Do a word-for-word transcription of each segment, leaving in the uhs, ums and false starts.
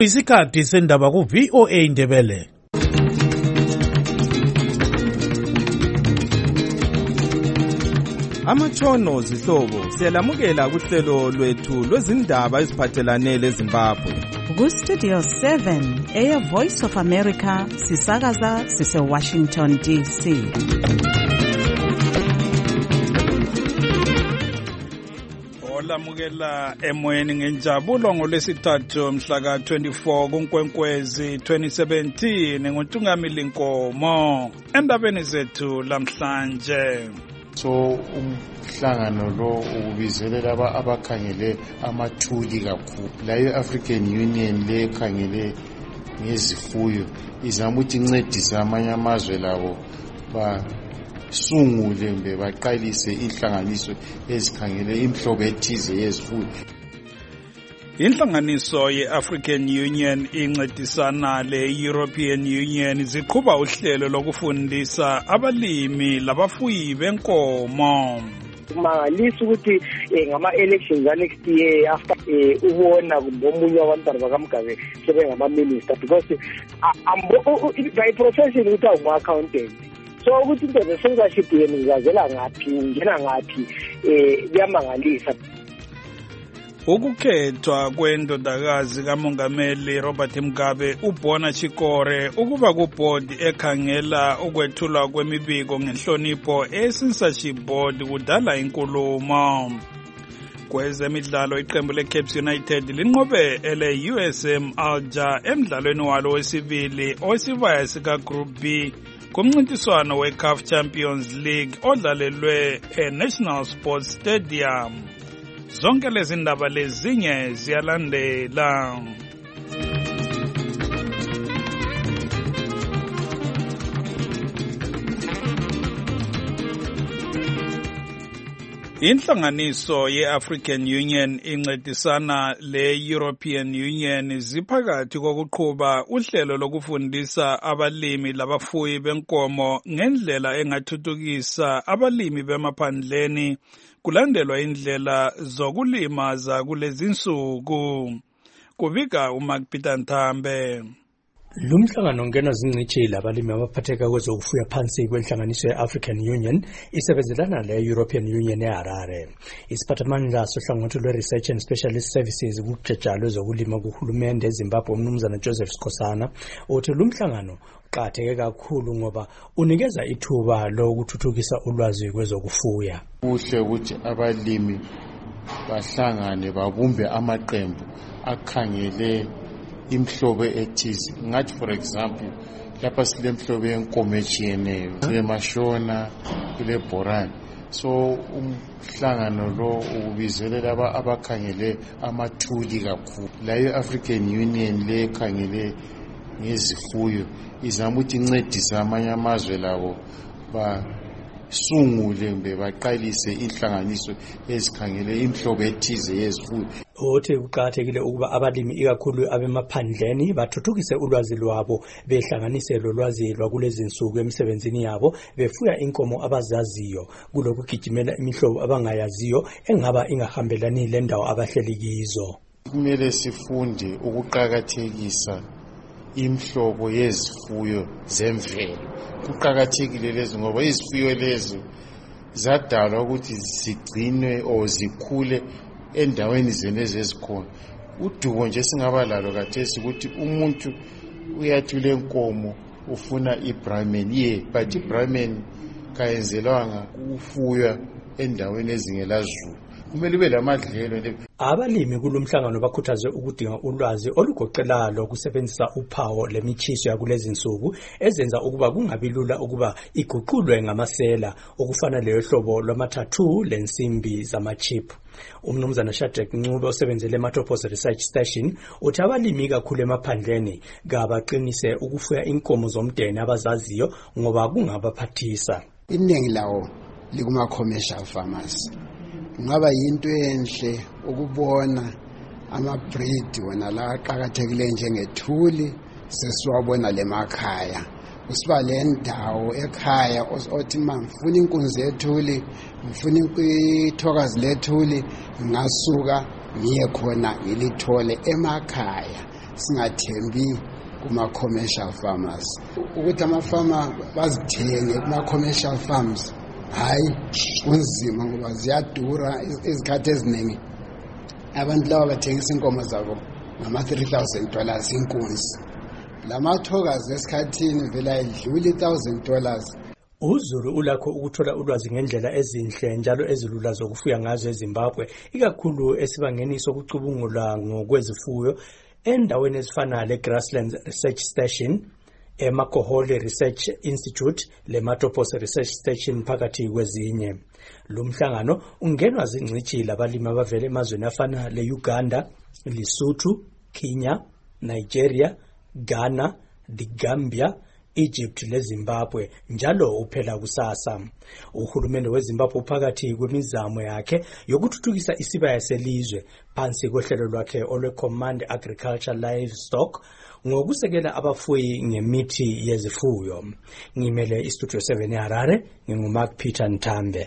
Isikhathi sendaba ku V O A Indebele. Amatshono zihlobo siyalamukela kuhlelo lwethu lwezindaba eziphathelane leZimbabwe. Ku Studio seven, Air Voice of America, sisakaza sise Washington D C. Olamukela emoyeni ngenjabulo ngolwesithathu mhla ka twenty-four kuNkwenkwezi twenty seventeen nguNtungamili Nkomo endabeni zethu lamhlanje. So umhlangano lo ukubizelela aba abakhangele amathuli kakhulu la African Union le khangele ngezifuyo izama ukuthi incedise amanye amazwe labo ba sungule mbe baqalise inhlanganiso ezikhangele imhlobo ethize yezifuyo. Inhlanganiso ye-African Union incedisana le-European Union ziqhuba uhlelo lokufundisa abalimi labafuyi benkomo. Mangalisa ukuthi ngama-elections next year after ubona ngomunye wabantwana bakaMgabe sebengama-minister because by profession ukuthi awuma-accountant. So ukuthi into ze-censorship yenu ngizazela ngaphi ngena ngaphi kuyamangalisa. Ukukhethwa kwendodakazi kaMongameli Robert Mugabe uBona Chikore ukuba kuboard ekhangela ukwethulwa kwemibiko ngenhlonipho e-censorship board kudala inkulumo. Kwezemidlalo iqembu le-Caps United linqobe ele-U S M Alger emdlalweni walo wesibili owesibaya sika-Group B kumncintiswano we-CAF Champions League odlalelwe e-National Sports Stadium. Zonke lezi ndaba lezinye ziyalandela. Inhlanganiso ye-African Union incedisana le-European Union ziphakathi kokuqhuba uhlelo lokufundisa abalimi labafuyi benkomo ngendlela engathuthukisa abalimi bemaphandleni kulandelwa indlela zokulima za kulezinsuku. Kubika uMark Peter Nthambe. Lumhlangano ngena zingcithi labalimi abaphatheka kwezokufuya phansi kwenhlanganiso ye-African Union isebenzelana le-European Union eHarare. Isiphathamandla sohlangothi lwe-Research and Specialist Services kujeja lwezokulima kuhulumende eZimbabwe umnumzana Joseph Skosana uthi lumhlangano uqakatheke kakhulu ngoba unikeza ithuba lokuthuthukisa ulwazi kwezokufuya. Kuhle ukuthi abalimi bahlangane babumbe amaqembu akhangele imhlobo ethize. Ngathi for example lapha sile mhlobo yenkomo etshiyeneyo kule Mashona kule Borani. So umhlangano lo ukubizelela aba abakhangele amathuli kakhulu la African Union le khangele ngezifuyo izama ukuthi incedise amanye amazwe labo ba sungule mbe baqalise inhlanganiso ezikhangele imhlobo ethize yezifuyo. Uthi uqakathekile ukuba abalimi ikakhulu abemaphandleni bathuthukise ulwazi lwabo behlanganise lolwazi lwakulezinsuku emsebenzini yabo befuya inkomo abazaziyo kulokugijimela imihlobo abangayaziyo engaba ingahambelani lendawo abahleli kizo. Kumele sifunde ukuqakathekisa imhlobo yezifuyo zemvelo. Kuqakathekile lezi ngoba izifuyo lezi zadalwa ukuthi zigcinwe o zikhule endaweni zenezi ezikhona. Udubo nje singaba lalo kathesi ukuthi umuntu uyathi lenkomo ufuna iBrahman ye but iBrahman kayenzelwanga ukufuya endaweni ezingelazulu. Kumele ube lamadlelo. Abalimi kulomhlangano bakhuthaze ukudinga ulwazi olugoqelayo kusebenzisa uphawo lemichiso yakulezinsuku ezenza ukuba kungabilula ukuba iguqulwe ngamasela okufana leyo hlobo lwamathathu lensimbi zamachip. Umnumzana Shadrack Ncube osebenzele eMatopos Research Station uthi abalimi kakhulu emaphandleni ngabaqinise ukufuya inkomo zomdeni abazaziyo ngoba kungabaphathisa. Iningi lawo likuma commercial farmers. Ngaba yinto enhle ukubona ama-breed wona la aqakathekile njengethuli sesiwabona lemakhaya. Usiba le ndawo ekhaya othi mangifuna inkunzi ethuli ngifuna ithokazi lethuli ngasuka ngiye khona ngilithole emakhaya singathembi kuma-commercial farmers ukuthi amafama bazithenge kuma-commercial farms hayi kunzima ngoba ziyadura izikhathi eziningi abantu laba bathengisa inkomo zabo ngama-three thousand dollars inkunzi lamathokazi esikhathini vele ayidluli one thousand dollars. uZulu ulakho ukuthola ulwazi ngendlela ezinhle njalo ezilula zokufuya ngazo eZimbabwe ikakhulu esibangeni sokucubungula ngokwezifuyo endaweni ezifana le-Grasslands Research Station, eMakohole Research Institute leMatopos Research Station phakathi kwezinye. Lo mhlangano ungenwa zingcitshi labalimi abavela emazweni afana le-Uganda, Lesotho, Kenya, Nigeria, Ghana, the Gambia, Egypt leZimbabwe njalo uphela kusasa. Uhulumende weZimbabwe uphakathi kwemizamo yakhe yokuthuthukisa isibaya selizwe phansi kohlelo lwakhe olwe-Command Agriculture Livestock ngokusekela abafuyi ngemithi yezifuyo. Ngimele iStudio seven eHarare, nginguMark Peter Ntambe.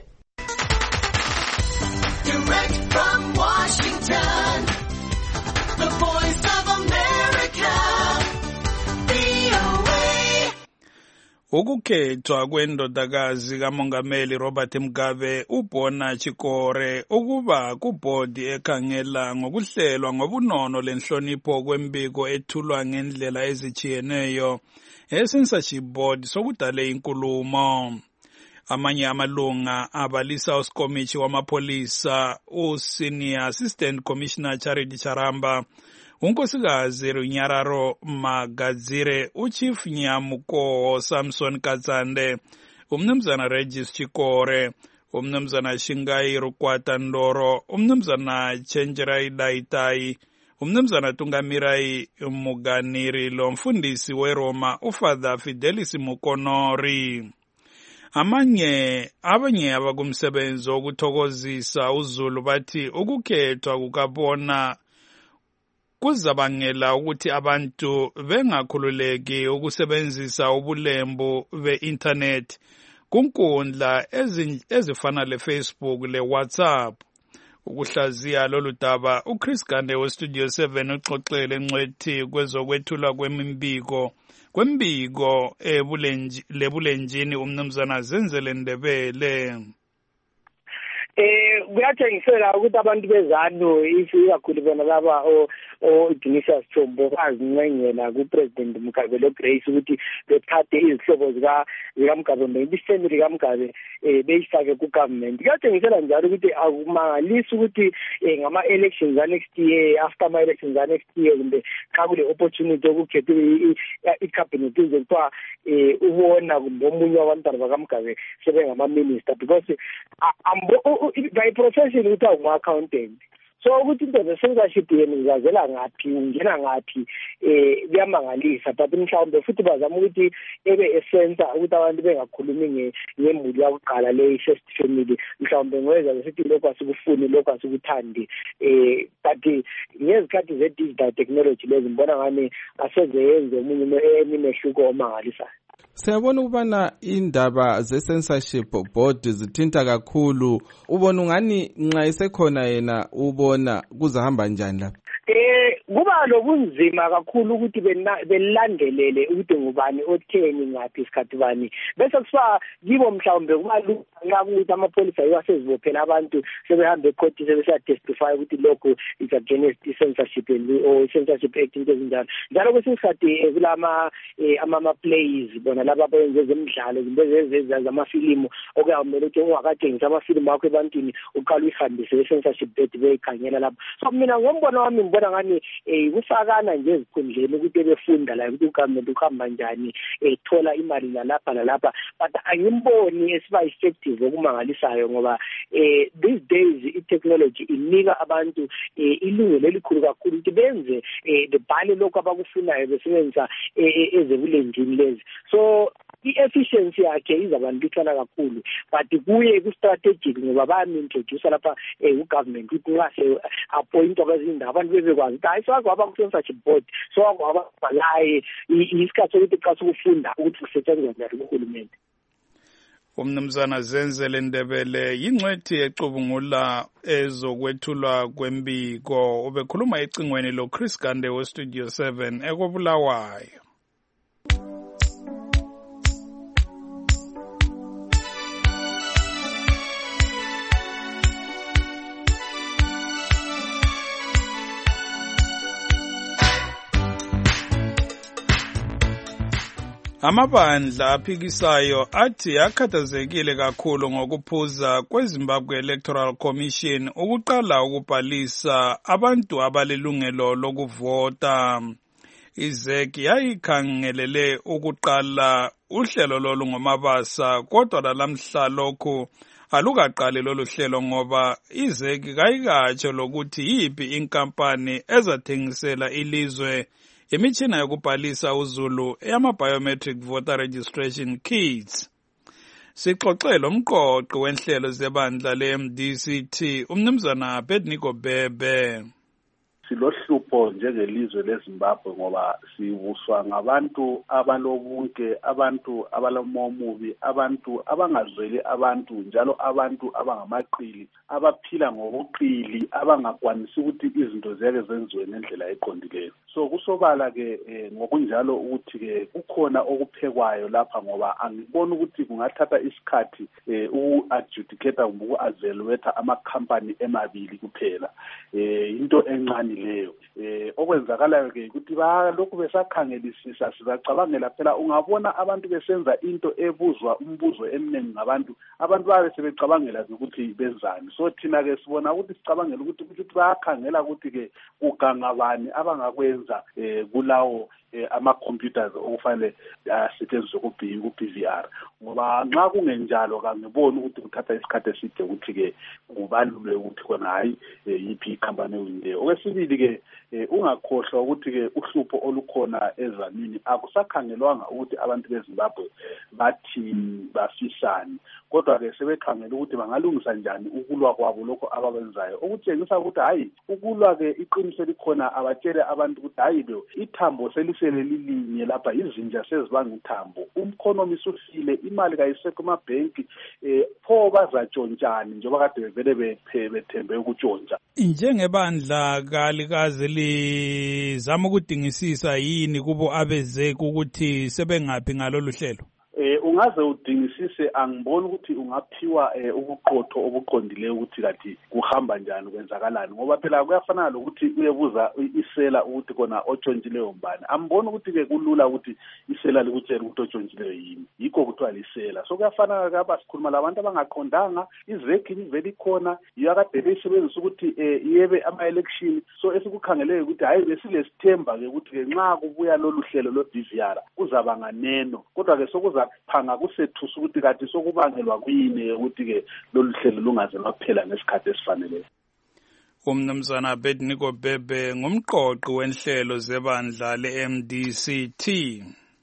Direct from Washington, the voice of America, V O A. Ukukhethwa kwendodakazi kaMongameli Robert Mugabe uBona Chikore ukuba kubhodi ekhangela ngokuhlelwa ngobunono lenhlonipho kwembiko ethulwa ngendlela ezichiyeneyo e-censorship board sokudale inkulumo. Amanye amalunga abalisa uSkomichi wamapolisa uSenior Assistant Commissioner Charity Charamba, unkosikazi Runyararo Magadzire, uChief Nyamuko Samson Katsande, umnumzana Regis Chikore, umnumzana Shingai Rukwata Ndoro, umnumzana Chenjerai Daitai, umnumzana Tungamirai Muganiri lomfundisi weRoma uFather Fidelis Mukonori. Amanye abanye abakumsebenzi okuthokozisa uZulu bathi ukukhethwa kukabona kuzabangela ukuthi abantu bengakhululeki ukusebenzisa ubulembu be-internet kunkundla ezifana le-Facebook le-WhatsApp. Ukuhlaziya lolu daba uChris Gande weStudio seven uxoxele ngcwethi kwezokwethula kwemimbiko kwembiko lebulenjini umnumzana Zenzele Ndebele. Eh kuyathengisela ukuthi abantu bezanu ikakhulu bona laba o Dionysius Chombo bazincengela kuPresident Mugabe lo Grace ukuthi bethathe izihlobo zika zikaMugabe ngebiseni kaMugabe eh beyifake ku government. Kuyathengisela njalo ukuthi akumangalisi ukuthi ngama elections za next year, after my elections za next year kumbe xa kule opportunity ukukhetha i cabinet izokwa eh ubona kumbe omunye wabantwana bakaMugabe sebengama minister, because by profession uthi ungu-accountant. So ukuthi into ze-censorship yenu ngazela ngaphi ungena ngaphi eh kuyamangalisa, but mhlawumbe futhi bazama ukuthi ebe essence ukuthi abantu bengakhulumi ngemuli yakuqala le first family, mhlawumbe ngoyeza sithi lokho asikufuni lokho asikuthandi eh but ngezikhathi ze-digital technology lezi mbona ngani asezenze umunye emehluko omangalisayo. Siyabona ukubana indaba ze-censorship board zithinta kakhulu. Ubona ungani nxa isekhona yena ubona kuzahamba njani lapha? Eh kuba lobunzima kakhulu ukuthi belandelele ukuthi ngubani otheni ngaphi isikhathi bani, bese kusiba kibo mhlawumbe kuba nxa ukuthi amapolisa ayiwasezibophela abantu sebehambe ecourt sebesa testify ukuthi lokho is against censorship or censorship act into ezinjalo. Njalo kwesikhathi kulama ama plays bona laba abenze ezemidlalo izinto ezamafilimu okuyamele ukuthi ungakatshengisa amafilimu akho ebantwini uqala uyihambise e-censorship act beyikhangela lapho. So mina ngombono wami ngibona ngani eh kufakana nje ezikhundleni ukuthi befunda la ukuthi uGovernment uhamba njani ethola imali lalapha lalapha, but angimboni esiba effective okumangalisayo ngoba eh these days i-technology inika abantu ilungelo elikhulu kakhulu ukuthi benze bebhale lokho abakufunayo besebenzisa ezebulenjini lezi. So i-efficiency yakhe izabantwithana kakhulu, but kuye ku-strategic ngoba bami-introduce lapha u-government ukuthi nxa se-appoint abazinda abantu bebekwazi ukuthi hayi sokwaba ku-censorship board sokwaba balaye isikhathi sokuthi xa sokufunda ukuthi kusetshenzwa njani kuhulumende. Umnumzana Zenzele Ndebele yingcwethi ecubungula ezokwethulwa kwembiko ubekhuluma ecingweni lo Chris Gande we Studio seven ekobulawayo. Amabandla aphikisayo athi akhathazekile kakhulu ngokuphuza kweZimbabwe Electoral Commission ukuqala ukubhalisa abantu abalilungelo lokuvota. I-Z E C yayikhangelele ukuqala uhlelo lolu ngomabasa, kodwa lalamhla lokhu alukaqali lolu hlelo ngoba i-Z E C kayikatsho lokuthi yiphi inkampani ezathengisela ilizwe imitshina yokubhalisa uzulu eyama-biometric voter registration kits. Sixoxele umqoqi wenhlelo zebandla le-M D C T, umnumzana Bedniko Bebe. Silohlupho njengelizwe leZimbabwe ngoba sibuswa ngabantu abalobunke, abantu abalomomubi, abantu abangazweli abantu, njalo abantu abangamaqili, abaphila ngobuqili, abangakwanisi ukuthi izinto ziyake zenziwe ngendlela eqondileyo. So kusobala ke eh, ngokunjalo ukuthi ke kukhona okuphekwayo lapha ngoba angiboni ukuthi kungathatha isikhathi eh, uku-adjudicate kumbe uku-evaluate amakhampani emabili kuphela. Eh, into encane leyo. Eh, okwenzakalayo ke ukuthi ba lokhu besakhangelisisa sizacabangela phela ungabona abantu besenza into ebuzwa umbuzo eminingi ngabantu, abantu babe sebecabangela ukuthi benzani. So thina ke sibona ukuthi sicabangela ukuthi ukuthi bayakhangela ukuthi ke ugangabani abangakwenza eh kulawo eh, ama-computers okufanele asetshenziswe ku B V R ngoba nxa kungenjalo kangiboni ukuthi kuthatha isikhathi eside ukuthi ke kubalule ukuthi khona hayi yiphi ikhampani ewinile. Okwesibili ke ungakhohlwa ukuthi ke uhlupho olukhona ezanini akusakhangelwanga ukuthi abantu beZimbabwe bathi bafisani, kodwa ke sebekhangela ukuthi bangalungisa njani ukulwa kwabo lokho abakwenzayo, okutshengisa ukuthi hayi ukulwa ke iqiniso likhona. Abatshele abantu ukuthi hayi be ithambo selisele lilinye lapha, izinja sezibanga ithambo, umkhonomi usufile, imali kayisekho emabhenki, eh pho bazatshontshani njengoba kade bevele bethembe ukutshontsha. Njengebandla kalikazi lizama ukudingisisa yini kubo abezeke ukuthi sebengaphi ngalolu hlelo? Eh ungaze udingisise, angiboni ukuthi ungaphiwa eh, ubuqotho obuqondileyo ukuthi kathi kuhamba njani kwenzakalani, ngoba phela kuyafana lokuthi uyebuza isela ukuthi kona otshontshileyo mbani. Amboni ukuthi ke kulula ukuthi isela likutshela ukuthi otshontshileyo yini, yikho kuthiwa lisela. So kuyafana kaba sikhuluma labantu abangaqondanga, izekhi ivele ikhona yakade besebenzisa ukuthi eh, yebe ama-election. So esikukhangeleyo ukuthi hayi besilesithemba ke ukuthi ke nxa kubuya lolu hlelo lo D V R kuzaba nganeno, kodwa ke sokuza phanga kusethusa ukuthi kathi sokubangelwa kuyini ukuthi ke lolu hlelo lungaze lwaphela ngesikhathi esifaneleyo. Umnumzana Bedniko Bebe ngumqoqi wenhlelo zebandla le-M D C T.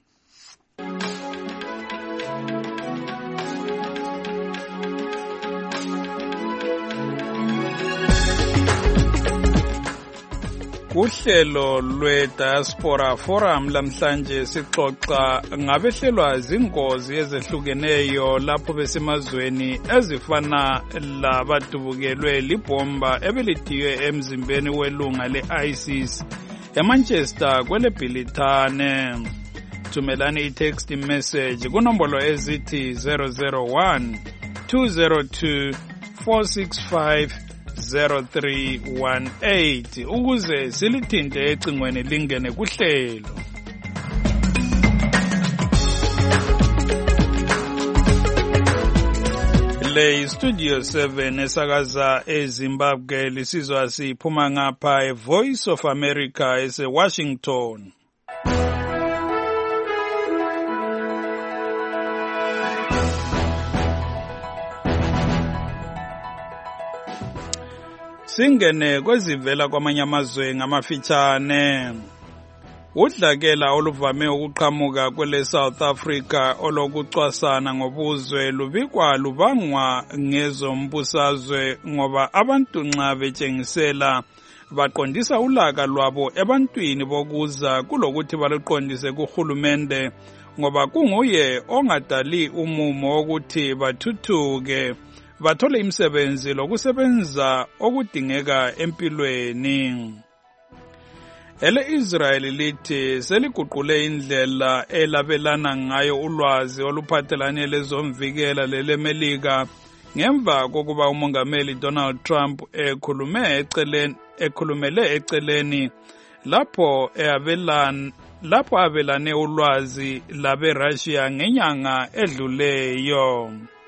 Kuhlelo lwe-Diaspora Forum lamhlanje sixoxa ngabehlelwa zingozi ezehlukeneyo lapho besemazweni ezifana labadubukelwe libhomba ebelidiywe emzimbeni welunga le-ISIS eManchester kweleBhilithane. Thumelani i-text message kunombolo ezithi zero zero one two zero two four six five zero three one eight ukuze silithinte ecingweni lingene kuhlelo. Le Studio seven esakaza eZimbabwe lisizwa siphuma ngapha eVoice of America ese Washington. Singene kwezivela kwamanye amazwe ngamafitshane. Udlakela oluvame ukuqhamuka kwele South Africa olokucwasana ngobuzwe lubikwa lubangwa ngezombusazwe ngoba abantu nxa betshengisela baqondisa ulaka lwabo ebantwini bokuza kulokuthi baluqondise kuhulumende ngoba kunguye ongadali umumo wokuthi bathuthuke bathole imisebenzi lokusebenza okudingeka empilweni. Ele Israel lithi seliguqule indlela elabelana ngayo ulwazi oluphathelane lezomvikela lelemelika ngemva kokuba umongameli Donald Trump ekhulume eceleni ekhulumele eceleni lapho eabelana lapho abelane ulwazi labe Russia ngenyanga edluleyo.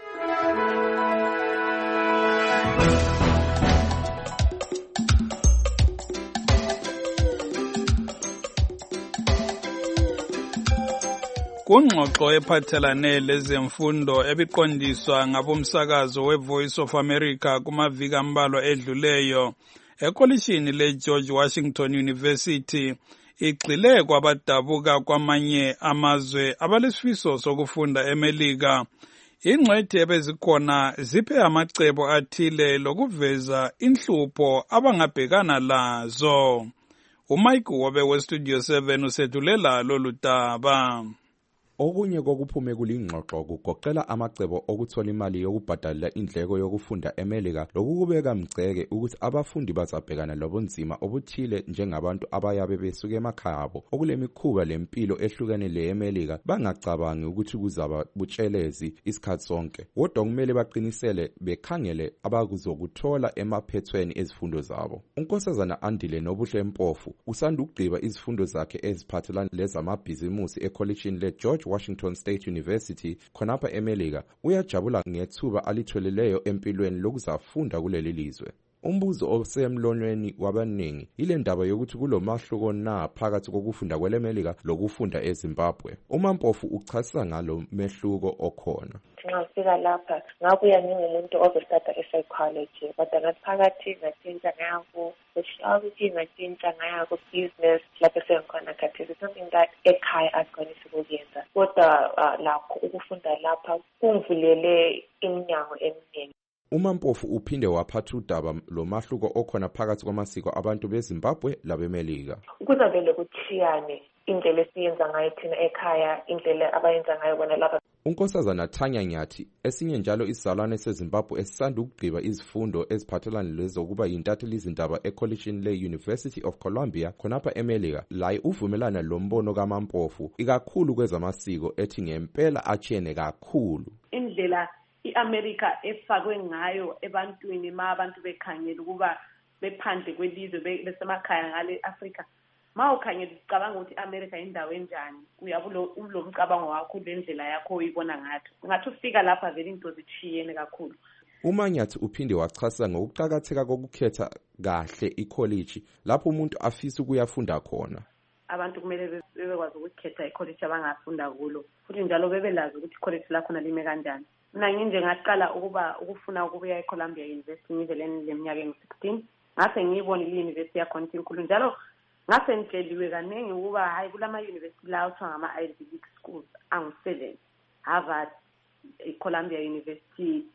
Kungxoxo ephathelane lezemfundo ebiqondiswa ngabomsakazo weVoice of America kumaviki ambalwa edluleyo ekolishini leGeorge Washington University igxile kwabadabuka kwamanye amazwe abalesifiso sokufunda eMelika. Ingcwethi ebezikhona ziphe amacebo athile lokuveza inhlupho abangabhekana lazo. uMike Wobe weStudio seven usethulela lolu daba. Okunye kokuphume kulingxoxo kugoqela amacebo okuthola imali yokubhadalela indleko yokufunda eMelika lokubeka mgceke ukuthi abafundi bazabhekana lobunzima obuthile njengabantu abayabe besuka emakhaya abo okulemikhuba lempilo ehlukene leEmelika bangacabangi ukuthi kuzaba butshelezi isikhathi sonke kodwa kumele baqinisele bekhangele abakuzokuthola emaphethweni ezifundo zabo. uNkosazana Andile Nobuhle Mpofu usanda ukugqiba izifundo zakhe eziphathelane lezamabhizimusi ekolishini leGeorge Washington State University khonapha eMelika uyajabula ngethuba alitholeleyo empilweni lokuzafunda kuleli lizwe. Umbuzo osemlonyeni wabaningi ile ndaba yokuthi kulomahluko na phakathi kokufunda kweleMelika lokufunda eZimbabwe. uMampofu uchasisa ngalo mehluko okhona. Ngafika lapha ngabuya ngingumuntu obestata e-psychology kodwa ngaphakathi ngatshintsha ngako sociology ngatshintsha ngako business lapho sengikhona khathesi something that ekhaya akugcwalisi ukuyenza kodwa lakho ukufunda lapha kungivulele iminyango eminingi. uMampofu uphinde waphatha udaba lomahluko okhona phakathi kwamasiko abantu beZimbabwe labeMelika. Kuzavele kuthiyane indlela esiyenza ngayo thina ekhaya indlela abayenza ngayo bona lapha. uNkosazana Thanya Nyathi esinye njalo isizalwane seZimbabwe esisanda ukugqiba izifundo eziphathelane lezokuba yintatheli izindaba ekolishini le-University of Columbia khonapha eMelika laye uvumelana lombono kaMampofu ikakhulu kwezamasiko ethi ngempela achene kakhulu. Indlela iAmerica efakwe ngayo ebantwini ma abantu bekhangela ukuba bephandle kwelizwe besemakhaya ngale Africa ma ukhangela ucabanga ukuthi iAmerica indawo enjani uyabulo umcabango wakho lendlela yakho uyibona ngathi ngathi ufika lapha vele into zithiyene kakhulu. uManyathi uphinde wachasa ngokuqhakatheka kokukhetha kahle icollege lapho umuntu afisa ukuyafunda khona. Abantu kumele bebekwazi ukukhetha icollege abangafunda kulo futhi njalo bebelazi ukuthi icollege lakho nalime kanjani. Mina nginje ngaqala ukuba ukufuna ukubuya eColumbia University ngiveleni leminyaka engu-sixteen ngase ngiyibona i-university yakhona inkulu njalo ngase ngitsheliwe kaningi ukuba hayi kulama university la kuthiwa ngama Ivy League schools angu-seven Harvard, iColumbia University,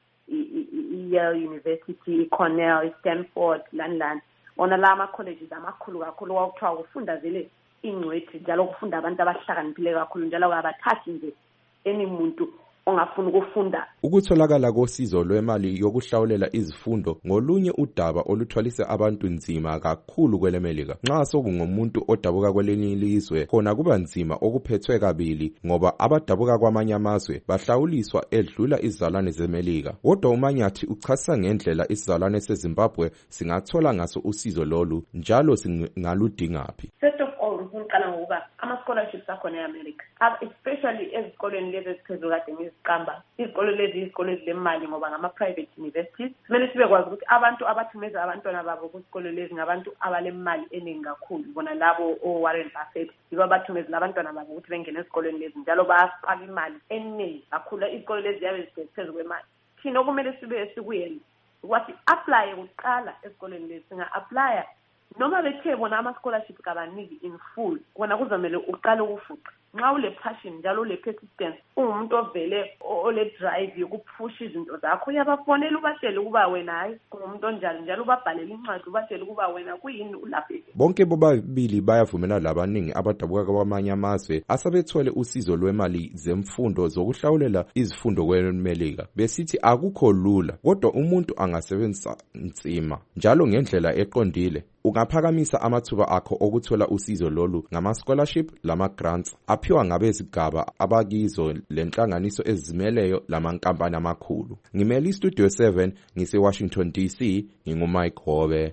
i-Yale University, iCornell, iStanford lani lani ona la ama-colleges amakhulu kakhulu wakuthiwa kufunda vele ingcwethi njalo kufunda abantu abahlakaniphile kakhulu njalo abathathi nje eni muntu ongafuna ukufunda. Ukutholakala kosizo lwemali yokuhlawulela izifundo ngolunye udaba oluthwalise abantu nzima kakhulu kweleMelika. Nxa sokungumuntu odabuka kwelinye ilizwe khona kuba nzima okuphethwe kabili ngoba abadabuka kwamanye amazwe bahlawuliswa edlula izizalwane zeMelika. Kodwa uManyathi uchasisa ngendlela isizalwane seZimbabwe singathola ngaso usizo lolu njalo singaludingaphi. First of all ngiqala ngokuba ama scholarships akhona eAmerica especially ezikoleni lezi eziphezulu kade ngiziqamba izikole lezi izikole ezimali ngoba ngama private universities kumele sibe kwazi ukuthi abantu abathumeza abantwana babo kuzikole lezi ngabantu abalemali eningi kakhulu bona labo o Warren Buffett yibo abathumeza abantwana babo ukuthi bengene ezikoleni lezi njalo bayafaka imali eningi kakhulu izikole lezi yabe ziphezulu kwemali. Thina kumele sibe sikuyena ukuthi apply ukuqala ezikoleni lezi singa apply noma bethe bona ama scholarships kabaniki in full kona kuzomela uqala ukufuqa nxa ule passion njalo ule persistence ungumuntu ovele ole drive yokuphusha izinto zakho uyabafonela ubatshela ukuba wena hayi ungumuntu onjalo njalo ubabhalela incwadi ubatshela ukuba wena kuyini ulapha. Bonke bobabili bayavumela labaningi abadabuka kwamanye amazwe asabethole usizo lwemali zemfundo zokuhlawulela izifundo kweMelika besithi akukho lula kodwa umuntu angasebenzisa nzima njalo ngendlela eqondile ungaphakamisa amathuba akho okuthola usizo lolu ngama scholarship lama grants aphiwa ngabezigaba abakizo lenhlanganiso ezimeleyo lamankampani amakhulu. Ngimeli Studio seven ngise Washington D C ngingumike Hobe.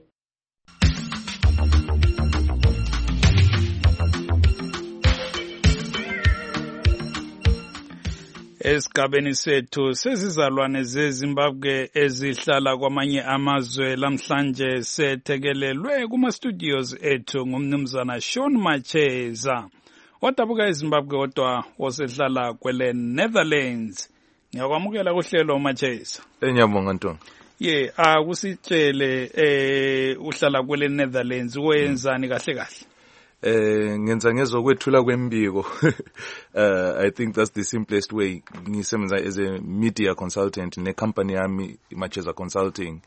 Esigabeni sethu sezizalwane zeZimbabwe ezihlala kwamanye amazwe lamhlanje sethekelelwe kuma studios ethu ngumnumzana Sean Macheza odabuka eZimbabwe kodwa osehlala kwele Netherlands. Ngiyakwamukela kuhlelo Macheza. Enyabonga Ntonga. Ye akusitshele eh uhlala kwele Netherlands wenzani kahle kahle? Eh ngenza ngezokwethula kwembiko. uh, I think that's the simplest way. Ngisebenza as a media consultant ne company yami Macheza Consulting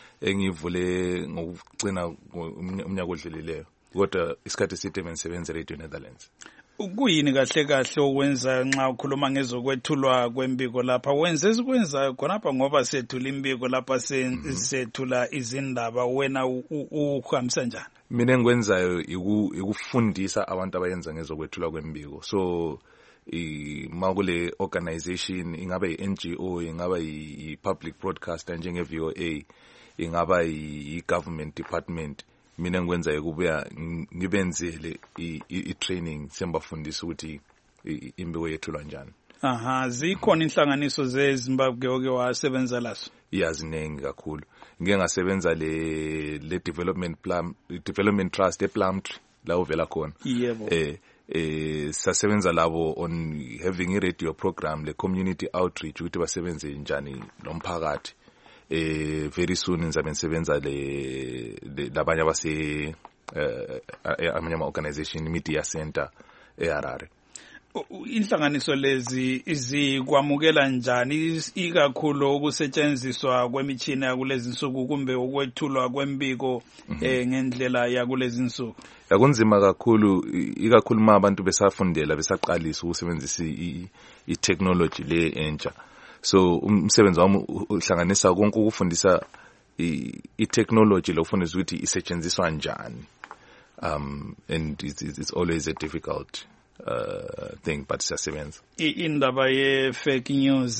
engivule ngokugcina umnyaka odlelileyo. Kodwa isikhathi eside bengisebenza Radio Netherlands. Ukuyini kahle kahle okwenza nxa ukhuluma ngezokwethulwa kwembiko lapha wenze ezikwenza khonapha ngoba sethula imbiko lapha sethula izindaba wena uhambisa njani? Mina engikwenzayo ikufundisa abantu abayenza ngezokwethulwa kwembiko. So makule organization ingaba yi-N G O ingaba yi-public broadcaster njenge V O A ingaba yi-government department mina ngikwenzayo kubuya ngibenzele i-training sembafundisa ukuthi imbiko yethulwa njani. Aha, zikhona inhlanganiso zeZimbabwe oke wasebenza lazo? Iyazinengi kakhulu. Ngike ngasebenza le le development plan development trust ePlumtree la uvela khona. Yebo. Eh eh sasebenza labo on having a radio program le community outreach ukuthi basebenze njani lomphakathi. Eh very soon ngizabe ngisebenza le labanye abase eh amanye organization media center eHarare. Inhlanganiso lezi izikwamukela njani ikakhulu ukusetshenziswa kwemitshina yakulezi insuku kumbe ukwethulwa kwembiko eh ngendlela yakulezi insuku? Yakunzima kakhulu ikakhulu ma abantu besafundela besaqalisa ukusebenzisa i-technology le entsha. So umsebenzi wami uhlanganisa konke ukufundisa i-technology lokufundisa ukuthi isetshenziswa njani. Um and it's, it's always a difficult uh thing but siyasebenza. Indaba ye fake news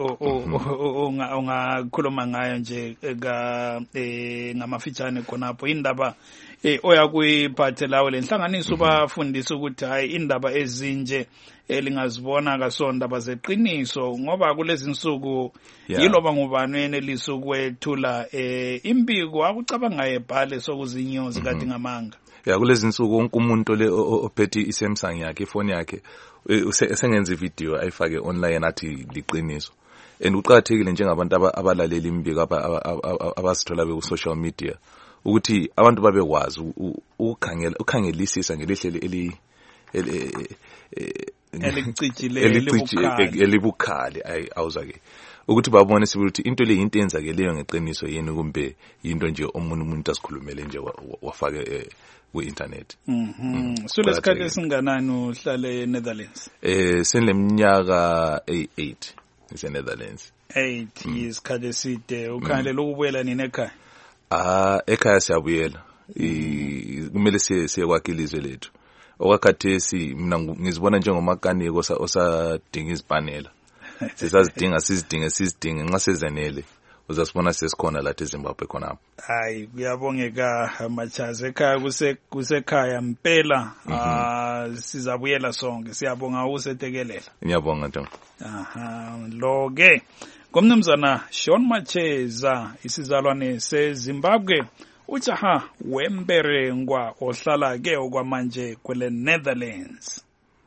ongakhuluma ngayo nje ka ngamafitshane khonapho indaba oya kuyiphathela lenhlanganiso bafundisa ukuthi hayi indaba ezinje elingazibona kasonda bazeqiniso ngoba kulezi insuku yiloba ngubani enelisa ukwethula imbiko akucabanga ebhale sokuzinyozi kade ngamanga. Ya kulezi insuku wonke umuntu le ophethe iSamsung yakhe ifoni yakhe esengenza ivideo ayifake online athi liqiniso. And uqhakathekile njengabantu abalalela imbiko abasithola be ku social media ukuthi abantu babekwazi ukukhangela ukhangelisisa ngelehlele eli elicijile elibukhali awuzake ukuthi babone sibuthi into le into enzakeleyo ngeqiniso yini kumbe into nje omunye umuntu asikhulumele nje wafake ku-internet. Mhm. So lesikhathi esinganani uhlale eNetherlands? Eh seneminyaka eight eNetherlands. eight isikhathi eside ukhangelela ukubuyela nini ekhaya? Ah ekhaya siyabuyela. Kumele siye siye kwakilizwe lethu. Okwakhathesi mina ngizibona njengomakaniko osadinga izipanela. Sizazidinga sizidinge sizidinge nxa sezenele. Uzasibona sesikhona la eZimbabwe khona. Hayi kuyabongeka Machaza ekhaya kuse kusekhaya impela ah sizabuyela sonke siyabonga usetekelela. Ngiyabonga Ntombi. Aha lo ke ngomnumzana Sean Macheza isizalwane seZimbabwe ujaha wemberengwa ohlala ke okwamanje kwele Netherlands.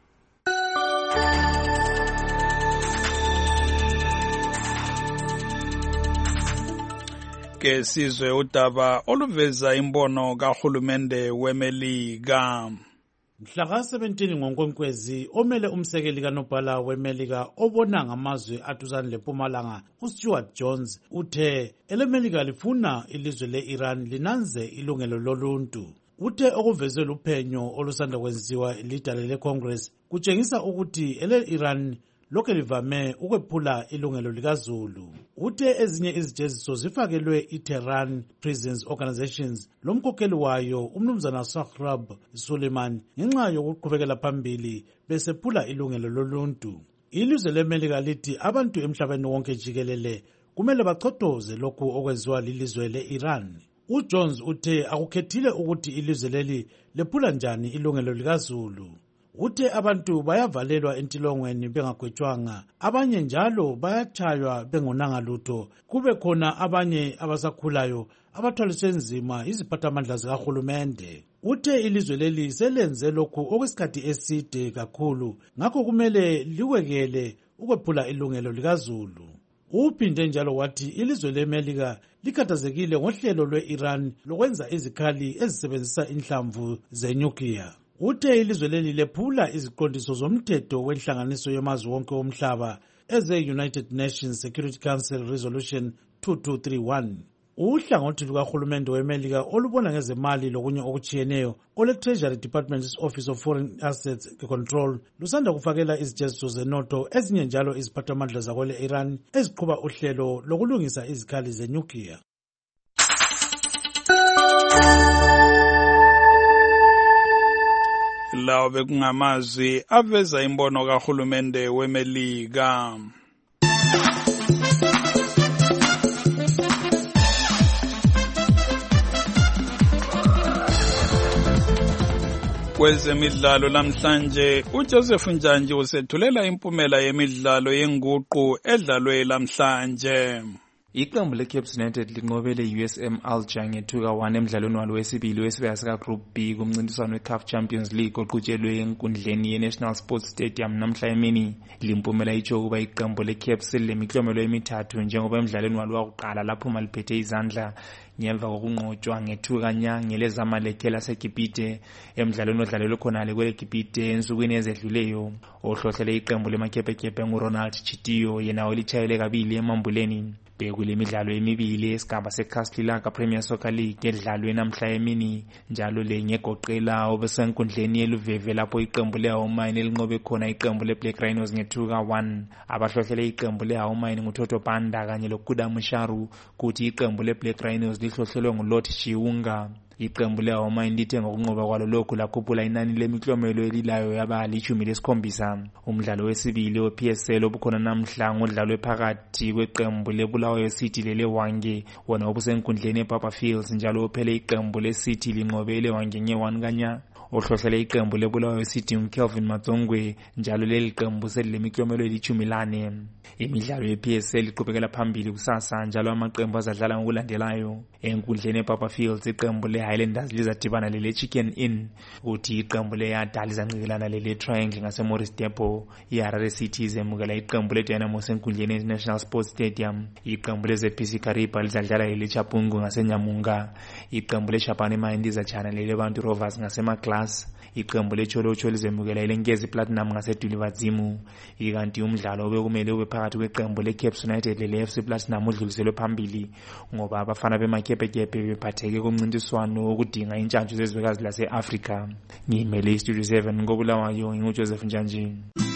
Ke sizwe udaba oluveza imbono kahulumende weMelika. Mhla ka seventeen ngoNkwenkwezi omele umsekeli kaNobhala weMelika obona ngamazwe aduzane leMpumalanga uStuart Jones uthe eleMelika lifuna ilizwe leIran linanze ilungelo loluntu. Uthe okuvezwe luphenyo olusanda kwenziwa lidale leCongress kutshengisa ukuthi ele-Iran lokho livame ukwephula ilungelo likaZulu. Uthe ezinye izijeziso zifakelwe iTehran Prisons Organizations lomkhokheli wayo umnumzana Sahrab Suleiman ngenxa yokuqhubekela phambili besephula ilungelo loluntu. Ilizwe leMelika lithi abantu emhlabeni wonke jikelele kumele bachotoze lokhu okwenziwa lilizwe leIran. uJones uthe akukhethile ukuthi ilizwe leli lephula njani ilungelo likaZulu. Uthe abantu bayavalelwa entilongweni bengagwetshwanga, abanye njalo bayachaywa bengonanga lutho, kube khona abanye abasakhulayo abathwaliswe nzima iziphathamandla zikahulumende. Uthe ilizwe leli selenze lokhu okwesikhathi eside kakhulu, ngakho kumele liwekele ukwephula ilungelo likaZulu. Uphinde njalo wathi ilizwe leMelika likhathazekile ngohlelo lwe-Iran lokwenza izikhali ezisebenzisa inhlamvu zenyukliya. Uthe ilizwe leli lephula iziqondiso zomthetho wenhlanganiso yamazwe wonke womhlaba eze-United Nations Security Council Resolution two two three one. Uhlangothi lukahulumende weMelika olubona ngezemali lokunye okuchiyeneyo ole-Treasury Department's Office of Foreign Assets Control lusanda kufakela izijeziso zenotho ezinye njalo iziphathamandla zakwele-Iran eziqhuba uhlelo lokulungisa izikhali zenyukliya. Lawo bekungamazwi aveza imbono kahulumende weMelika. Kwezemidlalo namhlanje uJoseph Njanji usethulela impumela yemidlalo yenguqu edlalwe namhlanje. Iqembu leCape United linqobele U S M Alger ngethuka one emidlalweni walo wesibili wesibaya sika Group B kumncintiswano weCAF Champions League oqhutshelwe enkundleni yeNational Sports Stadium namhla emini. Limpumela itsho ukuba iqembu leCape selemiklomelo emithathu njengoba emidlalweni walo wakuqala lapho maliphethe izandla ngemva kokunqotshwa ngethuka nya ngelezamalekhela laseGibhite emidlalweni odlalelwe khonale kweleGibhite ensukwini ezedluleyo. Ohlohlele iqembu lemaKepekepe nguRonald Chitiyo yena olitshayele kabili emambuleni. Bekule midlalo emibili esigaba seCastlelaga Premier Soccer League edlalwe namhla emini njalo le ngegoqela obesenkundleni yeluveve lapho iqembu leHawumine elinqobe khona iqembu leBlack Rhinos ngethuka one. Abahlohlele iqembu leHawumine nguToto Banda kanye loKuda Musharu kuthi iqembu leBlack Rhinos lihlohlelwe nguLot Chiunga. Iqembu leHawumine lithe ngokunqoba kwalo lokhu lakhuphula inani lemiklomelo elilayo yaba lichumi lesikhombisa. Umdlalo wesibili weP S L obukhona namhla ngodlalwe phakathi kweqembu leBulawayo City leleWange wona obusenkundleni ePapa Fields njalo uphele iqembu leCity linqobe leWange nge one kanya. Ohlohlele iqembu leBulawayo City uKelvin Matsongwe njalo leli qembu selilemiklomelo elichumi lane. Imidlalo yeP S L iqhubekela phambili kusasa njalo amaqembu azadlala ngokulandelayo. Enkundleni ePapa Fields iqembu leHighlanders lizadibana lele Chicken Inn uthi iqembu leYada lizanqikelana lele Triangle ngaseMorris Depot. iHarare City zemukela iqembu leDynamo enkundleni yeNational Sports Stadium. Iqembu leZP C Kariba lizadlala lele Chapungu ngaseNyamunga. Iqembu leShabane Mine lizachana lele Bantu Rovers ngaseMaglas. Iqembu leCholocho lizemukela iLenkezi Platinum ngaseDulivadzimu. Ikanti umdlalo obekumele ube phakathi kweqembu leCape United lele F C Platinum udluliselwe phambili ngoba abafana bemaKepekepe bephatheke kumncintiswano okudinga intshantshu zezwekazi lase-Afrika. Ngimele iStudio seven ngobulawayo nguJoseph Njanji.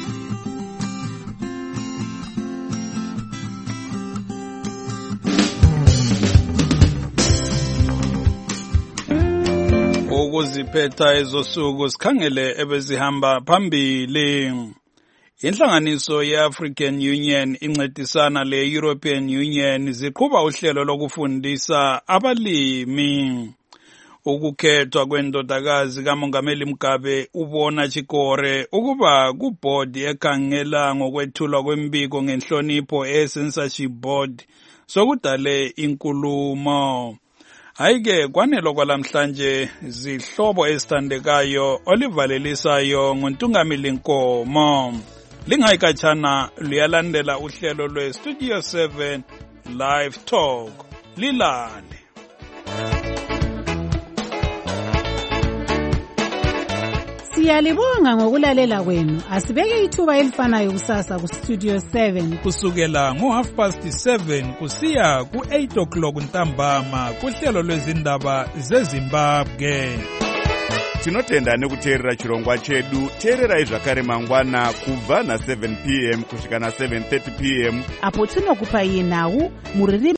Ukuziphetha ezosuku sikhangele ebezihamba phambili. Inhlanganiso ye-African Union incedisana le-European Union ziqhuba uhlelo lokufundisa abalimi. Ukukhethwa kwendodakazi kaMongameli Mugabe ubona Chikore ukuba kubhodi ekhangela ngokwethulwa kwembiko ngenhlonipho e-censorship board sokudale inkulumo. Hayike kwanelo kwalamhlanje zihlobo ezithandekayo olivalelisayo ngontungamili Nkomo. Lingayikatshana luyalandela uhlelo lwe-Studio seven Live Talk. Lilale. Siyalibonga ngokulalela kwenu. Asibeke ithuba elifanayo kusasa ku Studio seven. Kusukela ngo half past seven kusiya ku eight o'clock ntambama kuhlelo lwezindaba zeZimbabwe. Tinotenda nekuteerera chirongwa chedu. Teererai zvakare mangwana kubva na seven p m kusvika na seven thirty p m apo tinokupa iye nhau muriri